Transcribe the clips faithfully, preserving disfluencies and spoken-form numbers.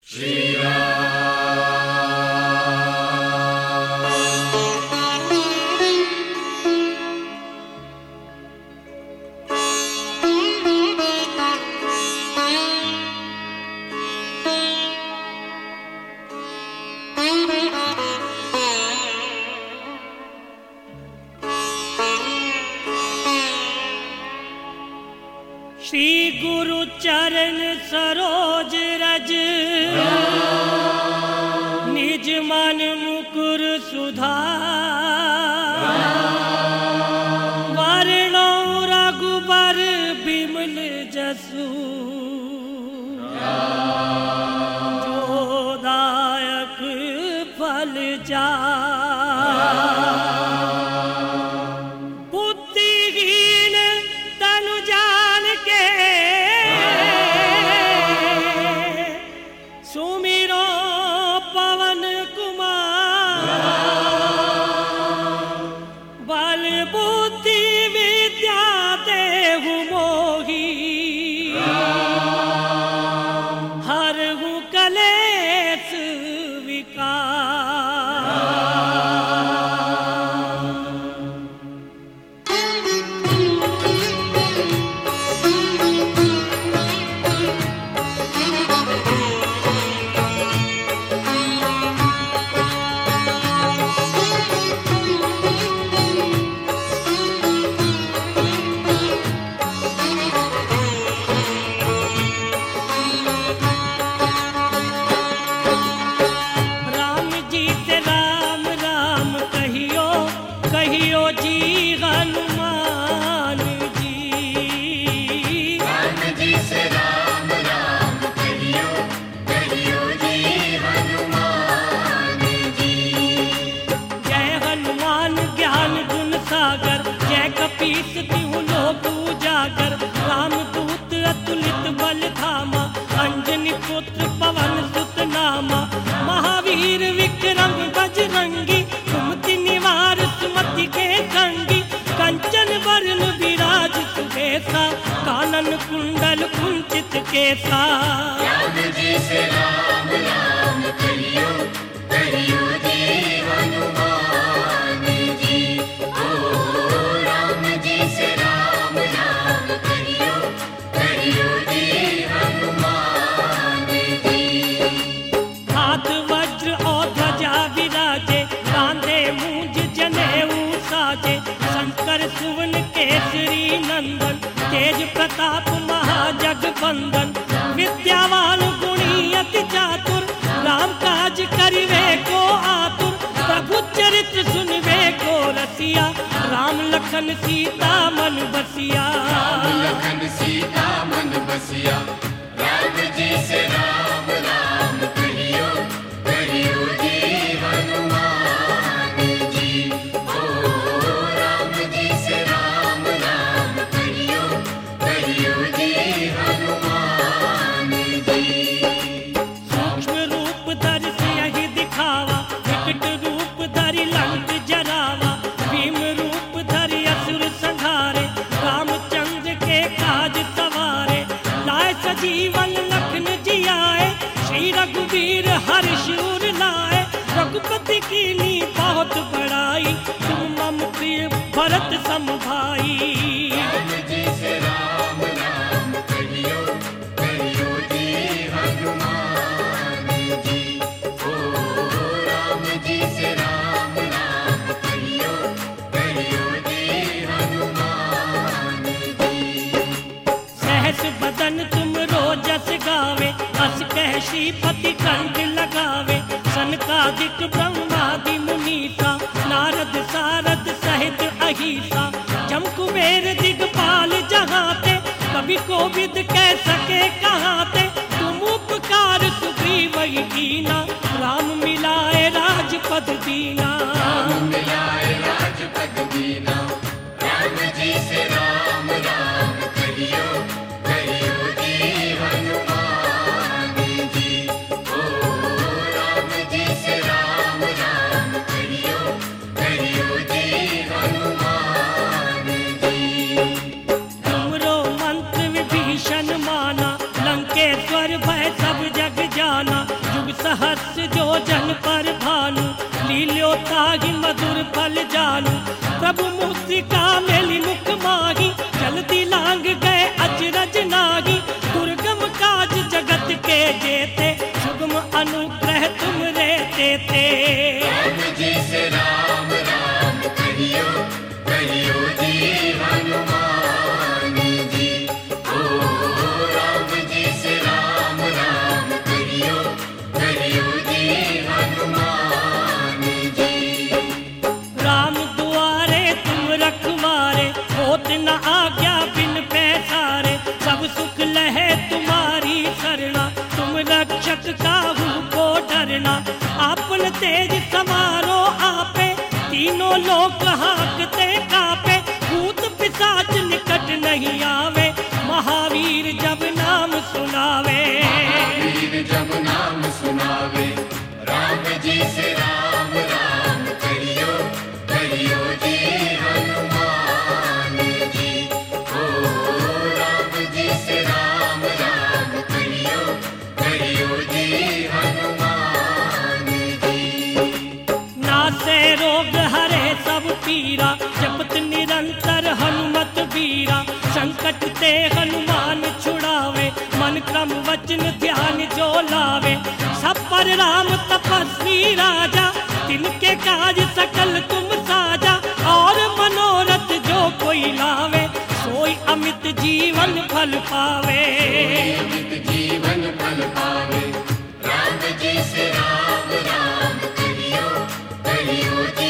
श्री राम। श्री गुरु चरण सरोज रज निज मन मुकुर सुधार वरणो रघुबर बिमल जसु जो दायक फल जा पुत्र पवन सुत नामा महावीर विक्रम बजरंगी कुमति निवार सुमति के संगी कंचन वरण विराज सुबेसा कानन कुंडल कुंचित केसा। राम जी से राम राम कहियो कहियो जी हनुमान जी। ओ राम जी से राम राम कहियो कहियो जी हनुमान। शंकर सुवन केसरी नंदन तेज प्रताप महाजगबंदन विद्यावान गुणी अति चातुर राम काज करिवे को आतुर प्रभु चरित्र सुनवे को रसिया राम लखन सीता मन बसिया। राम लखन सीता मन बसिया राम जी से राम राम कहियो कहियो जी हनुमान जी। जीवन लखन जियाए श्री रघुवीर हरि शूर लाए रघुपति कीनी बहुत बड़ाई तुम मम प्रिय भरत सम भाई। राम जी से राम राम कहियो कहियो जी हनुमान जी। ओ राम जी से राम राम कहियो कहियो जी हनुमान जी। सहस बदन तुम जस गावे हस कह श्रीपति कंठ लगावे सनकादिक ब्रह्मादि मुनीसा नारद सारद सहित अहिसा जम कुबेर दिगपाल जहाते कभी कोविद कह सके कहाते तुम उपकार सुग्रीव कीना राम मिलाए राजपद दीना। राम मिलाए राजपद दीना राम जी से राम राम कहियो कहियो जी हनुमान जी। ओ राम जी से राम राम कहियो कहियो जी हनुमान जी। तुमरो मंत्र विभीषण माना लंकेश्वर भय सब जग जाना रक्षक काहू को डरना, आपन तेज समारो आपे, तीनों लोक हाकते कापे, भूत पिशाच निकट नहीं आवे, महावीर जब नाम सुनावे। महावीर जब नाम सुनावे, राम जी से राम राम करियो, करियो जी हनुमान जी। ओ राम जी से राम राम करियो, करियो जी हनुमान जी। नासे रोग हरे सब पीरा, जपत निरंतर हनुमत बीरा, संकट ते हनुमान छुड़ावे, मन क्रम वचन ध्यान जो लावे, सब पर राम तपस्वी राजा, तिनके काज सकल तुम साजा, और मनोरथ जो कोई लावे, सोई अमित जीवन फल पावे। अमित जीवन फल पावे, राम जी से राम राम करियो, करियो जी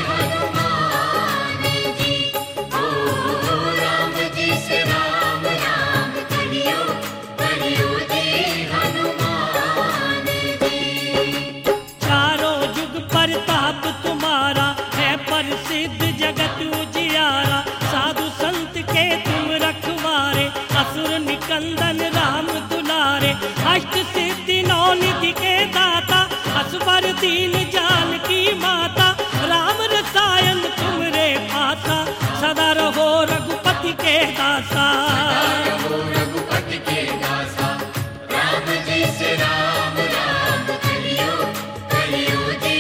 हनुमान जी। ओ राम जी से राम राम करियो, करियो जी हनुमान जी। चारों युग प्रताप तुम्हारा, है प्रसिद्ध जगत उजियारा, साधु संत के तुम रखवारे, असुर निकंदन राम दुलारे, अष्ट सिद्धि नौ निधि के दाता, असवर दीन जानकी माता, राम रसायन तुमरे पासा, सदा रहो रघुपति के दासा। रघु रघुपति के दासा, राम जी से राम राम करियो, करियो जी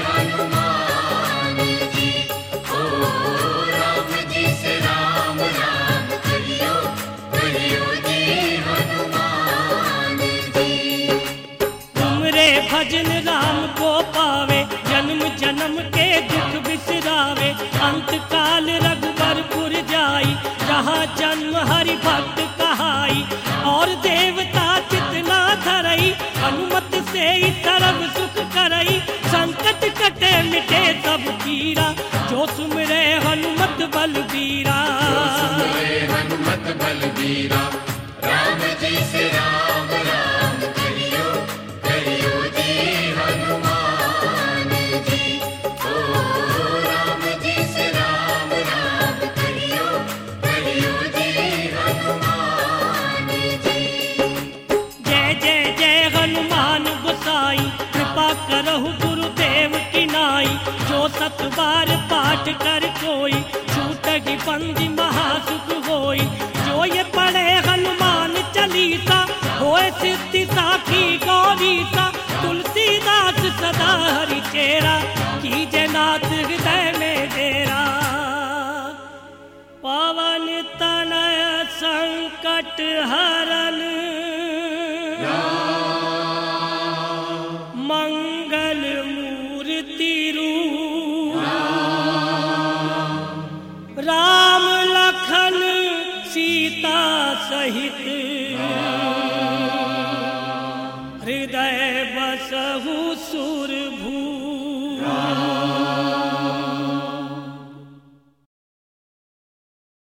हनुमान जी। ओ राम जी से राम राम करियो, करियो जी हनुमान जी। तुमरे भजन राम को पावे, जन्म जन्म के दुख बिसरावे, अंत काल रघुबरपुर जाई, जहाँ जन्म हरि भक्त कहाई, और देवता चितना धरई, हनुमत से ही सर्व सुख करई, संकट कटे मिटे सब पीरा, जो सुमरे हनुमत बलबीरा। सुमरे हनुमत बलबीरा, राम जी से राम राम करियो, करियो जी हनुमान जी। ओ राम जी से राम राम करियो, करियो जी हनुमान जी। जय जय जय हनुमान गोसाई, कृपा करहु गुरुदेव की नाई, जो सत बार पाठ कर कोई, छूटहि बंदी महासुख होई, जो ये पढ़े हनुमान चालीसा, होए सिद्धि साखी गौरीसा, तुलसीदास सदा हरि चेरा, कीजे नाथ हृदय में डेरा। पवन तनय संकट हरन, मंगल मूर्ति रूप, राम लखन सीता सहित, हृदय बसहु सुरभूप।